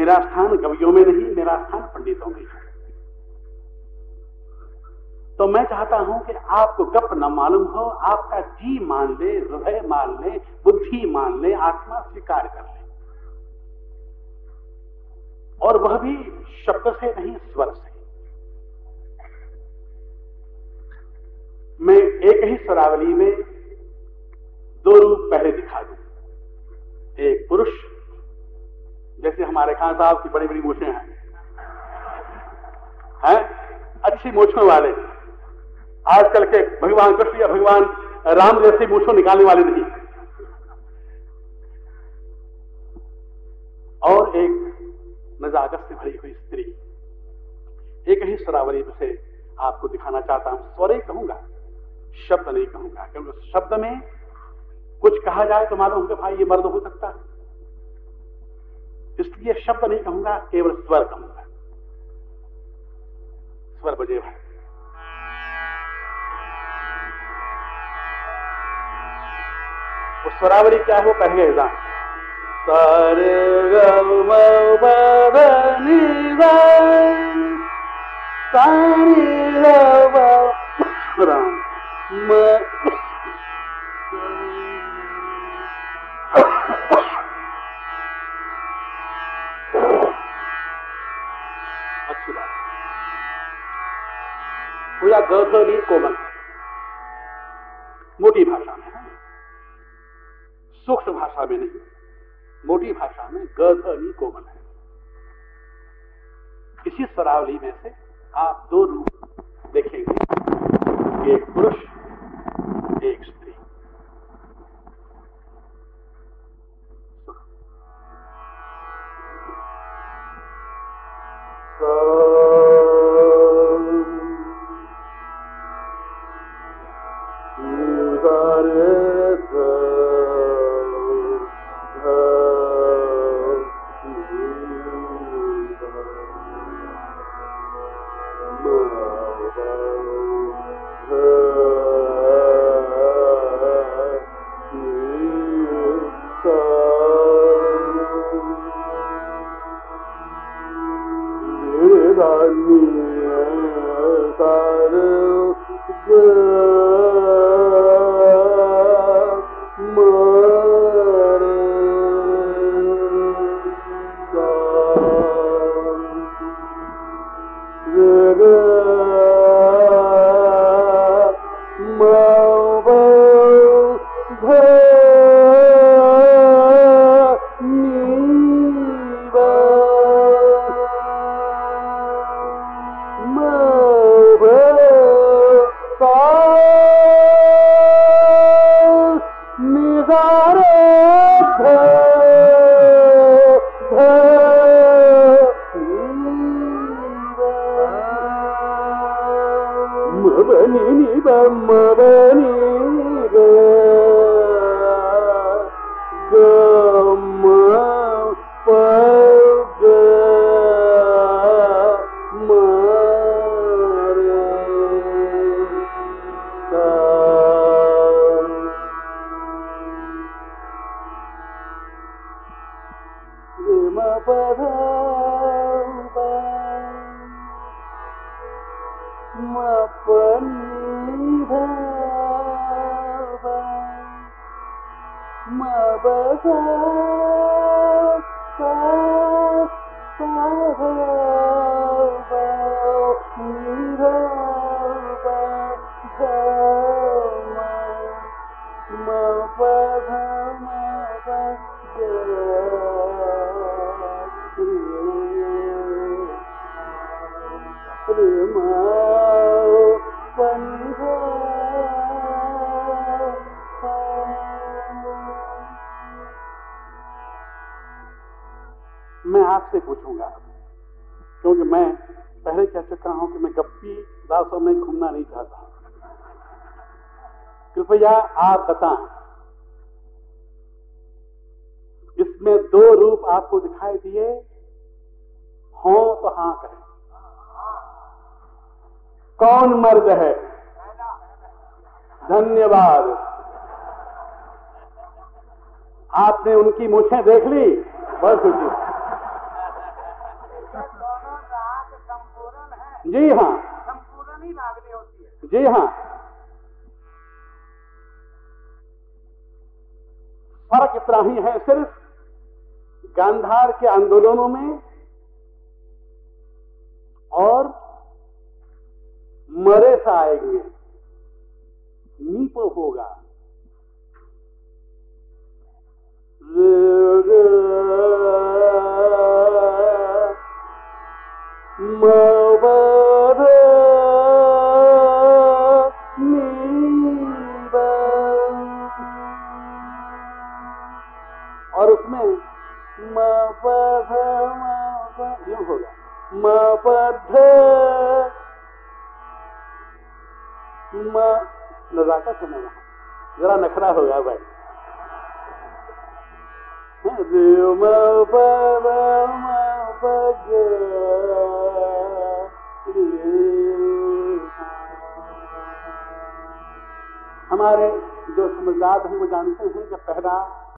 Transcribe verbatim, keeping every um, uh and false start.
मेरा स्थान कवियों में नहीं, मेरा स्थान पंडितों में है। तो मैं चाहता हूं कि आपको गप न मालूम हो, आपका जी मान ले, हृदय मान ले, बुद्धि मान ले, आत्मा स्वीकार कर ले, और वह भी शब्द से नहीं, स्वर से। मैं एक ही स्वरावली में दो रूप पहले दिखा दूं। एक पुरुष, जैसे हमारे खान साहब की बड़ी बड़ी मूछें हैं, हैं अच्छी मूछों वाले, आजकल के भगवान कृष्ण या भगवान राम जैसी मूछों निकालने वाले नहीं। और एक नजाकत से भरी हुई स्त्री। एक ही स्वरावली से आपको दिखाना चाहता हूं। स्वर ही कहूंगा, शब्द नहीं कहूंगा, क्योंकि शब्द में कुछ कहा जाए तो मालूम कि भाई ये मर्द हो सकता है, इसलिए शब्द नहीं कहूंगा, केवल स्वर कहूंगा। स्वर बजे भाई। वो स्वरावली क्या है वो कहेंगे हिजा सारे गम राम अच्छी बात। पूरा गौधनी कोमल मोटी भाषा में है, सूक्ष्म भाषा में नहीं, मोटी भाषा में गौधनी कोमल है। इसी स्वरावली में से आप दो रूप देखेंगे, एक पुरुष, एक स्त्री। मैं आपसे पूछूंगा, क्योंकि मैं पहले कह चुका हूं कि मैं गप्पी दासों में घूमना नहीं चाहता। कृपया आप बताएं, इसमें दो रूप आपको दिखाई दिए हों तो हां करें। कौन मर्द है? धन्यवाद। आपने उनकी मूछें देख ली, बहुत खुशी। जी हाँ, संपूर्ण ही रागनी होती है। जी हाँ। फर्क इतना ही है सिर्फ गांधार के आंदोलनों में और मरे से आएंगे, नीपो होगा। और उसमें म पध यूं होगा, म पध म नजाकत है ना, वहां जरा नखरा होगा भाई। म पध म पध हमारे जो समझदार हैं वो जानते हैं कि पहला